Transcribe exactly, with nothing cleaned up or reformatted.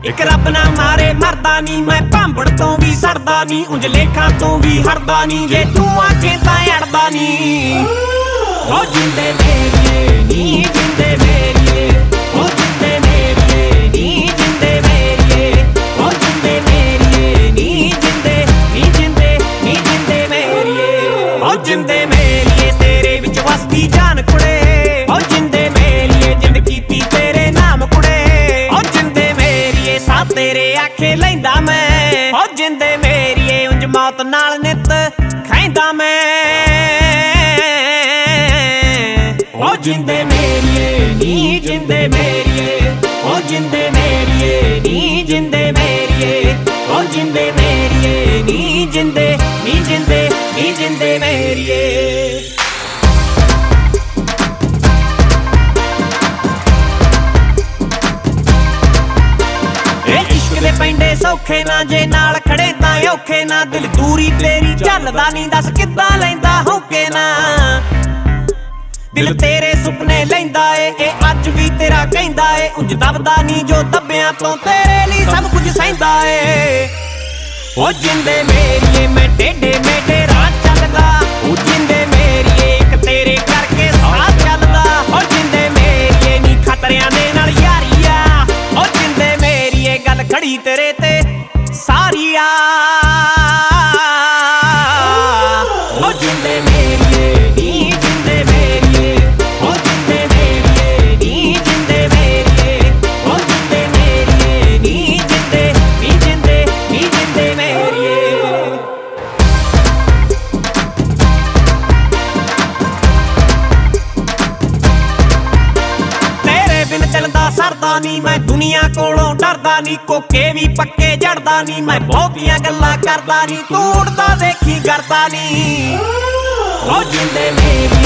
ਇੱਕ ਰੱਬ ਨਾ ਮਾਰੇ ਮਰਦਾ ਨੀ ਮੈਂ ਭਾਂਬੜ ਤੋਂ ਵੀ ਸੜਦਾ ਨੀ ਉਂਝ ਲੇਖਾਂ ਤੋਂ ਵੀ ਹਟਦਾ ਨੀ ਜੇ ਤੂੰ ਆਖੇ ਤਾਂ ਅੜਦਾ ਨੀ ਓ ਜਿੰਦੇ ਮੇਰੀਏ ਨੀ ਜਿੰਦੇ ਮੇਰੀਏ ਓ ਜਿੰਦੇ ਮੇਰੀਏ ਨੀ ਜਿੰਦੇ ਮੇਰੀਏ ਓ ਜਿੰਦੇ ਮੇਰੀਏ ਨੀ ਜਿੰਦੇ ਨੀ ਜਿੰਦੇ ਨੀ ਜਿੰਦੇ ਮੇਰੀਏ ਓ ਜਿੰਦੇ ਮੇਰੀਏ ਤੇਰੇ ਵਿੱਚ ਵਸਦੀ ਜਾਨ ਕੁੜੇ ਓ ਜਿੰਦੇ ਮੇਰੀਏ ਜਿੰਦ ਕੀਤੀ ਤੇਰੇ ਨਾਮ ਕੁੜੇ ਓ ਜਿੰਦੇ ਮੇਰੀਏ ਸਾ ਤੇਰੇ ਆਖੇ ਲੈਂਦਾ ਮੈਂ ਓ ਜਿੰਦੇ ਮੇਰੀਏ ਉਂਝ ਮੌਤ ਨਾਲ ਨਿੱਤ ਖਾਂਦਾ ਮੈਂ ਓ ਜਿੰਦੇ ਮੇਰੀਏ ਨੀ ਜਿੰਦੇ ਮੇਰੀਏ ਓ ਜਿੰਦੇ ਮੇਰੀਏ ਨੀ ਜਿੰਦੇ ਮੇਰੀਏ ਓ ਜਿੰਦੇ ਮੇਰੀਏ ਨੀ ਜਿੰਦੇ ਨੀ ਜਿੰਦੇ ਨੀ ਜਿੰਦੇ ਮੇਰੀਏ ਇਸ਼ਕ ਦੇ ਪੈਂਡੇ ਸੌਖੇ ਨਾ ਜੇ ਨਾਲ ਖੜੇ ਤਾਂ ਔਖੇ ਨਾ ਦਿਲ ਦੂਰੀ ਤੇਰੀ ਚੱਲਦਾ ਨਹੀਂ ਦੱਸ ਕਿੱਦਾਂ ਲੈਂਦਾ ਹੋਕੇ ਨਾ ਦਿਲ ਤੇਰੇ ਸੁਪਨੇ ਲੈਂਦਾ ਏ ਇਹ ਅੱਜ ਵੀ ਤੇਰਾ ਕਹਿੰਦਾ ਏ ਉਂਝ ਦਬਦਾ ਨਹੀਂ ਜੋ ਦੱਬਿਆਂ ਤੋਂ ਤੇਰੇ ਲਈ ਸਭ ਕੁਝ ਸਹਿੰਦਾ ਏ ਓ ਜਿੰਦੇ ਮੇਰੀਏ ਮੈਂ ਟੇਢੇ ਮੇਢੇ ਰਾਹ ਚੱਲਦਾ ਓ ਜਿੰਦੇ ਮੇਰੀਏ ਇੱਕ ਤੇਰੇ ਕਰਕੇ ਸਾਹ ਚੱਲਦਾ ਓ ਜਿੰਦੇ ਮੇਰੀਏ ਨੀ ਖਤਰਿਆਂ ਦੇ ਨਾਲ ਯਾਰੀ ਆ ਓ ਜਿੰਦੇ ਮੇਰੀਏ ਗੱਲ ਖੜੀ ਤੇਰੇ ਤੇ ਸਾਰੀ ਆ ਓ ਜਿੰਦੇ ਮੇਰੀਏ ਨੀ ਜਿੰਦੇ ਮੇਰੀਏ ਓ ਜਿੰਦੇ ਮੇਰੀਏ ਨੀ ਜਿੰਦੇ ਮੇਰੀਏ ਓ ਜਿੰਦੇ ਮੇਰੀਏ ਨੀ ਜਿੰਦੇ ਨੀ ਜਿੰਦੇ ਨੀ ਜਿੰਦੇ ਮੇਰੀਏ ਤੇਰੇ ਬਿਨ ਚੱਲਦਾ ਸਰਦਾ ਨੀ ਮੈਂ ਦੁਨੀਆ ਕੋਲੋਂ ਡਰਦਾ ਨੀ ਕੋਕੇ ਵੀ ਪੱਕੇ ਜੜਦਾ ਨੀ ਮੈਂ ਬਹੁਤੀਆਂ ਗੱਲਾਂ ਕਰਦਾ ਨੀ ਤੂੰ ਉੜਦਾ ਦੇਖੀ ਕਰਦਾ ਨੀ ਓ ਜਿੰਦੇ ਮੇਰੀ